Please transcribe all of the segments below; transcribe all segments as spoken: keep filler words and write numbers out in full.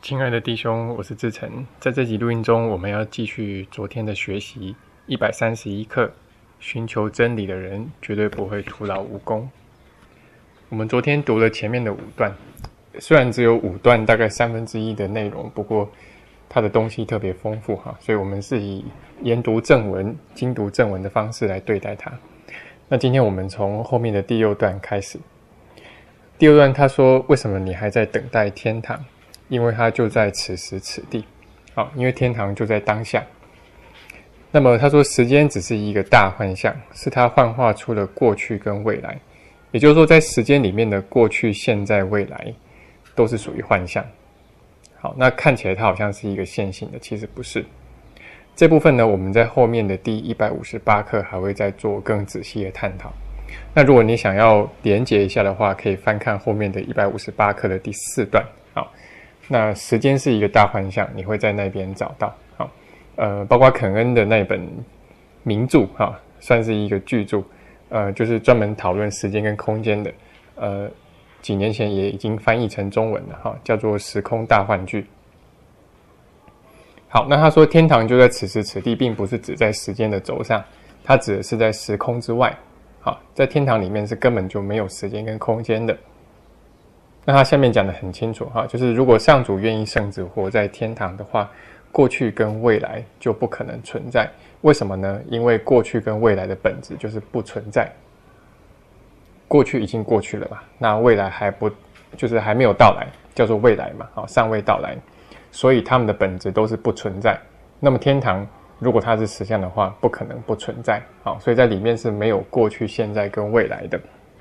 亲爱的弟兄，我是志成。在这集录音中，我们要继续昨天的学习一百三十一课，寻求真理的人绝对不会徒劳无功。我们昨天读了前面的五段，虽然只有五段，大概三分之一的内容，不过它的东西特别丰富哈，所以我们是以研读正文、精读正文的方式来对待它。那今天我们从后面的第六段开始。第六段他说：“为什么你还在等待天堂？因为它就在此时此地。好，因为天堂就在当下。那么他说，时间只是一个大幻象，是他幻化出了过去跟未来。也就是说，在时间里面的过去、现在、未来，都是属于幻象。好，那看起来它好像是一个线性的，其实不是。这部分呢，我们在后面的第一百五十八课还会再做更仔细的探讨。那如果你想要连结一下的话，可以翻看后面的一百五十八课的第四段。好，那时间是一个大幻象，你会在那边找到。好，呃，包括肯恩的那本名著，哈，算是一个巨著，呃，就是专门讨论时间跟空间的，呃，几年前也已经翻译成中文了，哈，叫做《时空大幻剧》。好，那他说天堂就在此时此地，并不是指在时间的轴上，它指的是在时空之外。好，在天堂里面是根本就没有时间跟空间的。那他下面讲得很清楚哈，就是如果上主愿意圣子活在天堂的话，过去跟未来就不可能存在。为什么呢？因为过去跟未来的本质就是不存在。过去已经过去了嘛，那未来还不就是还没有到来，叫做未来嘛，好，尚未到来，所以他们的本质都是不存在。那么天堂如果它是实相的话，不可能不存在。好，所以在里面是没有过去、现在跟未来的。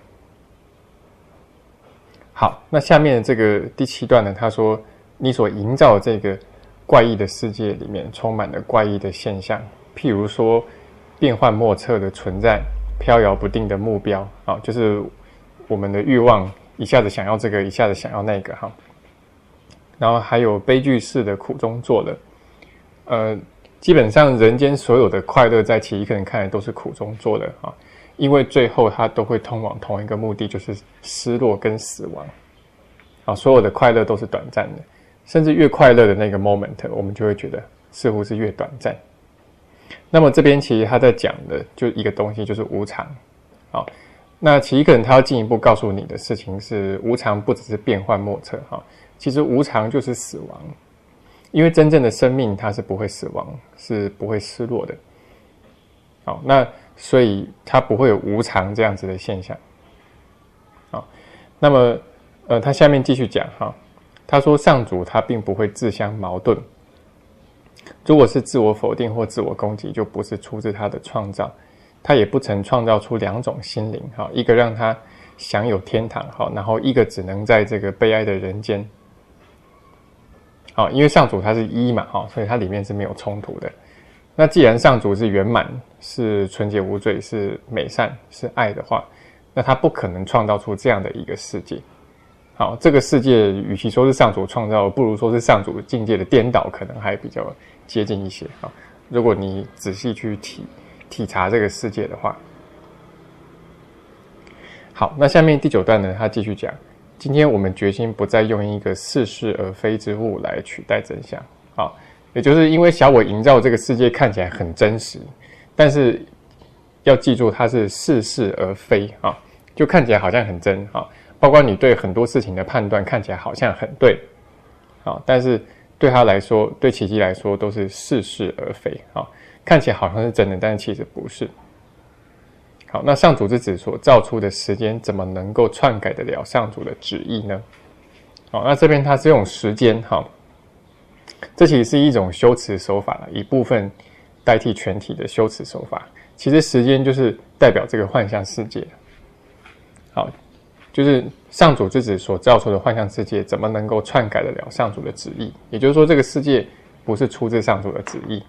好，那下面的这个第七段呢，他说你所营造的这个怪异的世界里面充满了怪异的现象，譬如说变幻莫测的存在，飘摇不定的目标，啊，就是我们的欲望一下子想要这个，一下子想要那个哈。然后还有悲剧式的苦中作乐，呃，基本上人间所有的快乐在其一个人看来都是苦中作乐啊。因为最后它都会通往同一个目的，就是失落跟死亡。啊，所有的快乐都是短暂的，甚至越快乐的那个 moment， 我们就会觉得似乎是越短暂。那么这边其实他在讲的就一个东西，就是无常。好，那其实可能他要进一步告诉你的事情是，无常不只是变幻莫测哈，其实无常就是死亡。因为真正的生命它是不会死亡，是不会失落的。好，那所以它不会有无常这样子的现象。好，那么呃，他下面继续讲哈，他说上主他并不会自相矛盾，如果是自我否定或自我攻击，就不是出自他的创造，他也不曾创造出两种心灵哈，一个让他享有天堂哈，然后一个只能在这个悲哀的人间。好，因为上主他是一嘛哈，所以它里面是没有冲突的。那既然上主是圆满、是纯洁无罪、是美善、是爱的话，那他不可能创造出这样的一个世界。好，这个世界与其说是上主创造，不如说是上主境界的颠倒，可能还比较接近一些。好，如果你仔细去体体察这个世界的话。好，那下面第九段呢，他继续讲，今天我们决心不再用一个似是而非之物来取代真相。好，也就是因为小我营造这个世界看起来很真实，但是要记住它是似是而非啊，就看起来好像很真啊。包括你对很多事情的判断看起来好像很对，啊，但是对他来说，对奇迹来说都是似是而非啊，看起来好像是真的，但是其实不是。好，那上主之子所造出的时间怎么能够篡改得了上主的旨意呢？好，那这边他是用时间哈。这其实是一种修辞手法，以部分代替全体的修辞手法。其实时间就是代表这个幻象世界。好，就是上主之子所造出的幻象世界，怎么能够篡改得了上主的旨意？也就是说，这个世界不是出自上主的旨意。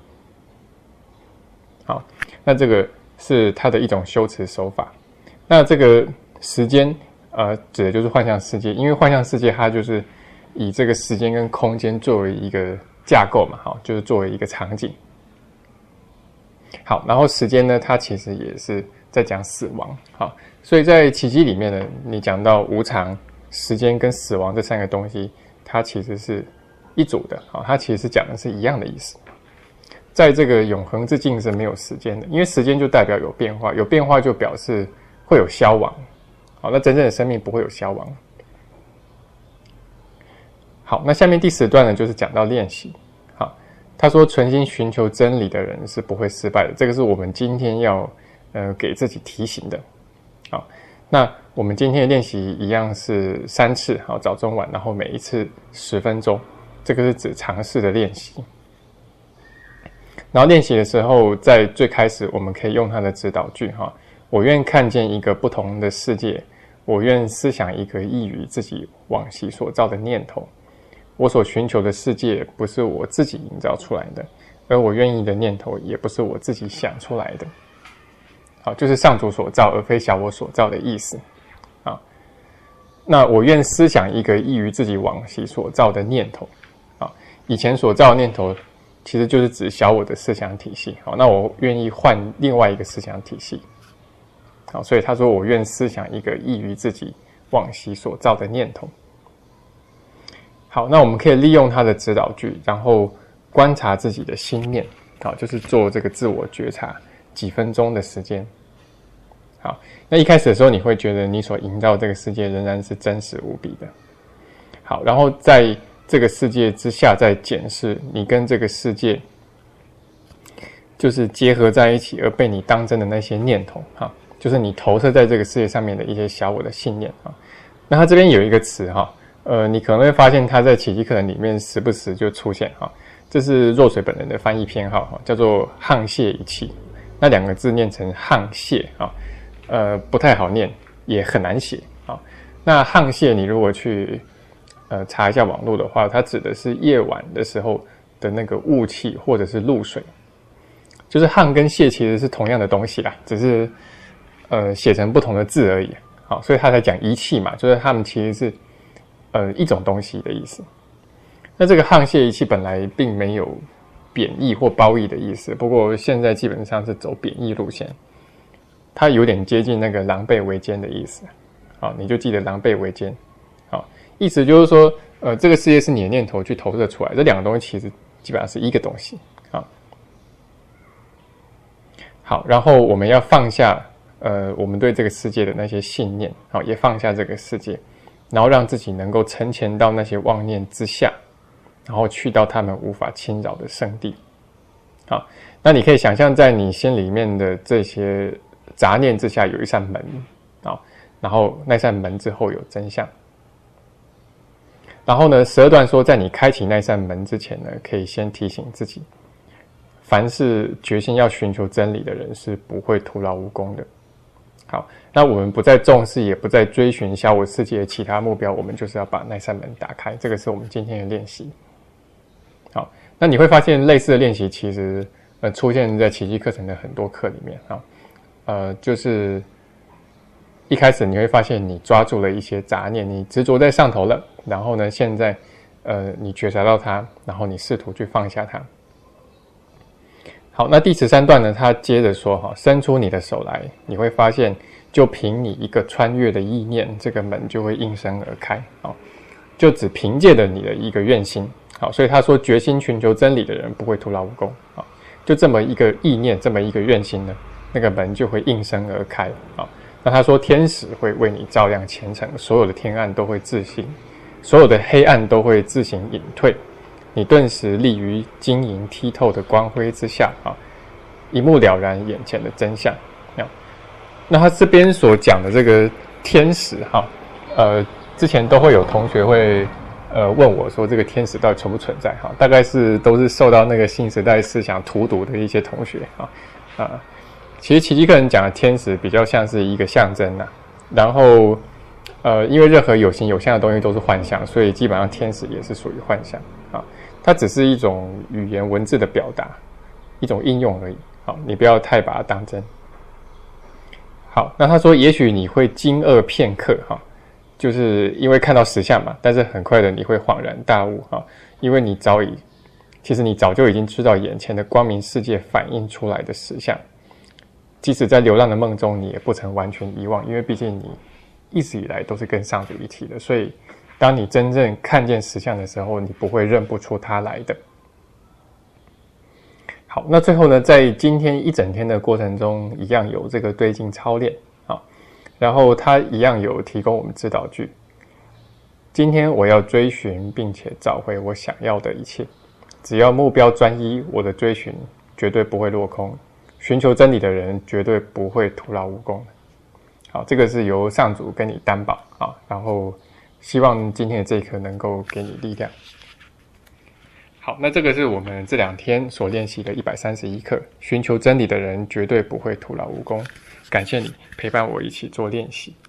好，那这个是它的一种修辞手法。那这个时间，呃，指的就是幻象世界，因为幻象世界它就是以这个时间跟空间作为一个架构嘛，好，就是作为一个场景。好，然后时间呢，它其实也是在讲死亡。好，所以在奇迹里面呢，你讲到无常、时间跟死亡这三个东西，它其实是一组的啊，它其实是讲的是一样的意思。在这个永恒之境是没有时间的，因为时间就代表有变化，有变化就表示会有消亡。好，那真正的生命不会有消亡。好，那下面第十段呢，就是讲到练习。好，他说存心寻求真理的人是不会失败的，这个是我们今天要呃给自己提醒的。好，那我们今天的练习一样是三次，好，早中晚，然后每一次十分钟，这个是指尝试的练习。然后练习的时候，在最开始我们可以用它的指导句哈，我愿看见一个不同的世界，我愿思想一个异于自己往昔所造的念头。我所寻求的世界不是我自己营造出来的，而我愿意的念头也不是我自己想出来的。好，就是上主所造，而非小我所造的意思。啊，那我愿思想一个异于自己往昔所造的念头。啊，以前所造的念头其实就是指小我的思想体系。好，那我愿意换另外一个思想体系。好，所以他说我愿思想一个异于自己往昔所造的念头。好，那我们可以利用他的指导句，然后观察自己的心念。好，就是做这个自我觉察几分钟的时间。好，那一开始的时候你会觉得你所营造这个世界仍然是真实无比的。好，然后在这个世界之下再检视你跟这个世界就是结合在一起而被你当真的那些念头。哈，就是你投射在这个世界上面的一些小我的信念。哈，那他这边有一个词哈，呃，你可能会发现他在奇迹课程里面时不时就出现哈，这是若水本人的翻译偏好哈，叫做沆瀣一气。那两个字念成沆瀣啊，呃，不太好念，也很难写啊。那沆瀣，你如果去呃查一下网络的话，它指的是夜晚的时候的那个雾气或者是露水，就是沆跟瀣其实是同样的东西啦，只是呃写成不同的字而已。好，所以他才讲一气嘛，就是他们其实是呃一种东西的意思。那这个沆瀣一气本来并没有贬义或褒义的意思，不过现在基本上是走贬义路线，它有点接近那个狼狈为奸的意思。好，你就记得狼狈为奸。好，意思就是说，呃，这个世界是你的念头去投射出来，这两个东西其实基本上是一个东西。好，好，然后我们要放下，呃，我们对这个世界的那些信念，好，也放下这个世界，然后让自己能够沉潜到那些妄念之下。然后去到他们无法侵扰的圣地。好，那你可以想象在你心里面的这些杂念之下有一扇门，啊，然后那扇门之后有真相。然后呢，十二段说，在你开启那扇门之前呢，可以先提醒自己，凡是决心要寻求真理的人是不会徒劳无功的。好，那我们不再重视，也不再追寻小我世界的其他目标，我们就是要把那扇门打开。这个是我们今天的练习。好，那你会发现类似的练习其实呃出现在奇迹课程的很多课里面啊，呃，就是一开始你会发现你抓住了一些杂念，你执着在上头了，然后呢，现在呃你觉察到它，然后你试图去放下它。好，那第十三段呢，他接着说哈，伸出你的手来，你会发现，就凭你一个穿越的意念，这个门就会应声而开啊，就只凭借着你的一个愿心。好，所以他说，决心寻求真理的人不会徒劳无功。好，就这么一个意念，这么一个愿心呢，那个门就会应声而开。好，那他说，天使会为你照亮前程，所有的天暗都会自行，所有的黑暗都会自行隐退，你顿时立于晶莹剔透的光辉之下啊，一目了然眼前的真相。啊，那他这边所讲的这个天使哈，呃，之前都会有同学会。呃，问我说这个天使到底存不存在？哈，大概是都是受到那个新时代思想荼毒的一些同学啊啊。其实奇迹课程讲的天使比较像是一个象征呐、啊，然后呃，因为任何有形有相的东西都是幻象，所以基本上天使也是属于幻象啊。它只是一种语言文字的表达，一种应用而已。好，你不要太把它当真。好，那他说，也许你会惊愕片刻哈。就是因为看到实相嘛，但是很快的你会恍然大悟哈，因为你早已，其实你早就已经知道眼前的光明世界反映出来的实相，即使在流浪的梦中，你也不曾完全遗忘，因为毕竟你一直以来都是跟上主一体的，所以当你真正看见实相的时候，你不会认不出它来的。好，那最后呢，在今天一整天的过程中，一样有这个对境操练啊，然后它一样有提供我们指导句。今天我要追寻并且找回我想要的一切，只要目标专一，我的追寻绝对不会落空。寻求真理的人绝对不会徒劳无功。好，这个是由上主跟你担保啊，然后希望今天的这一课能够给你力量。好，那这个是我们这两天所练习的一百三十一课，寻求真理的人绝对不会徒劳无功。感谢你陪伴我一起做练习。